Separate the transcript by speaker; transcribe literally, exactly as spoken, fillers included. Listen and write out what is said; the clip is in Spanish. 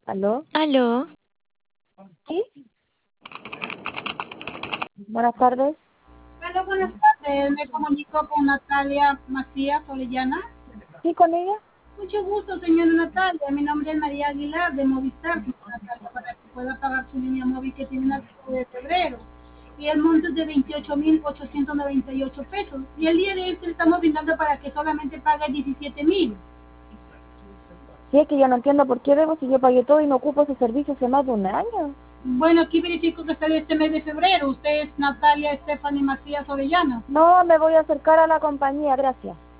Speaker 1: ¿Aló?
Speaker 2: Aló,
Speaker 1: ¿Sí? Buenas tardes.
Speaker 3: Hola, buenas tardes. Me comunico con Natalia Macías Orellana.
Speaker 1: ¿Sí con ella?
Speaker 3: Mucho gusto, señora Natalia. Mi nombre es María Aguilar de Movistar, señora Natalia, para que pueda pagar su línea móvil que tiene el pago de febrero. Y el monto es de veintiocho mil ochocientos noventa y ocho pesos. Y el día de hoy le estamos brindando para que solamente pague diecisiete mil.
Speaker 1: Sí, es que yo no entiendo por qué debo si yo pagué todo y no ocupo ese servicio hace más de un año.
Speaker 3: Bueno, aquí verifico que sale este mes de febrero. Usted es Natalia Stephanie Macías Orellana.
Speaker 1: No, me voy a acercar a la compañía, gracias.